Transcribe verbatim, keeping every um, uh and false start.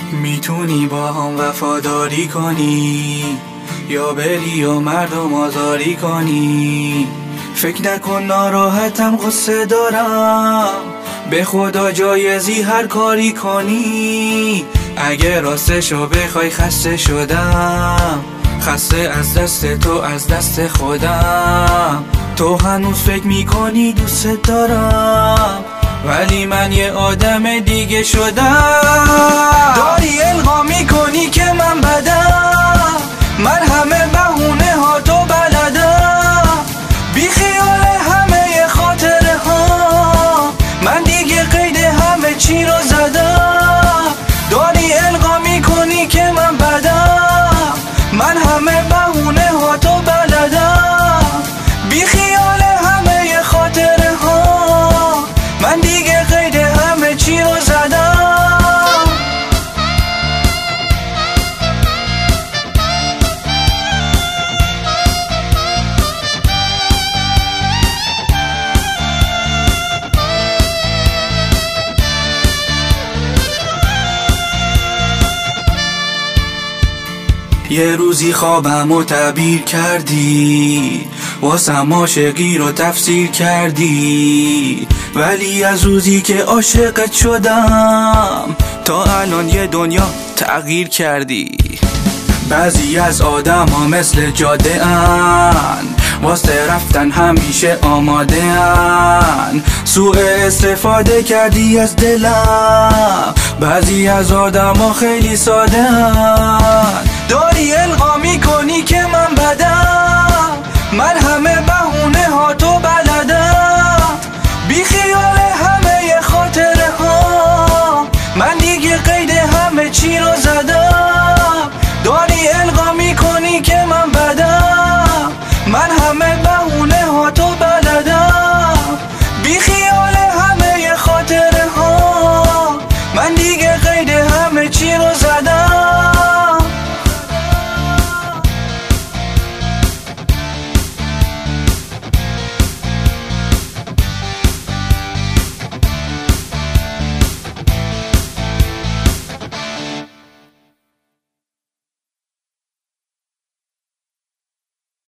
میتونی با هم وفاداری کنی یا بری و مردم آزاری کنی. فکر نکن ناراحتم قصه دارم، به خدا جایزی هر کاری کنی. اگه راستشو بخوای خسته شدم، خسته از دست تو از دست خودم. تو هنوز فکر میکنی دوست دارم، ولی من یه آدم دیگه شدم. داری القا میکنی که من بدم، من همه بهونه ها تو بلدم. بی خیال همه خاطره ها، من دیگه قید همه چی رو زدم. داری القا میکنی که من بدم، من همه بهونه ها تو بلدم. بی خیال همه خاطره ها، من دیگه قید همه چی رو زدم. یه روزی خوابمو تعبیر کردی، واسم عاشقی رو تفسیر کردی. ولی از روزی که عاشقت شدم تا الان یه دنیا تغییر کردی. بعضی از آدم ها مثل جاده ان، واسه رفتن همیشه آماده ان. سوء استفاده کردی از دلم، بعضی از آدم ها خیلی ساده ان. داری القا میکنی که من بدم، من همه بهونه ها تو بلدم. بی خیال همه خاطره ها، من دیگه قید همه چی رو زدم. داری القا میکنی که من بدم، من همه بهونه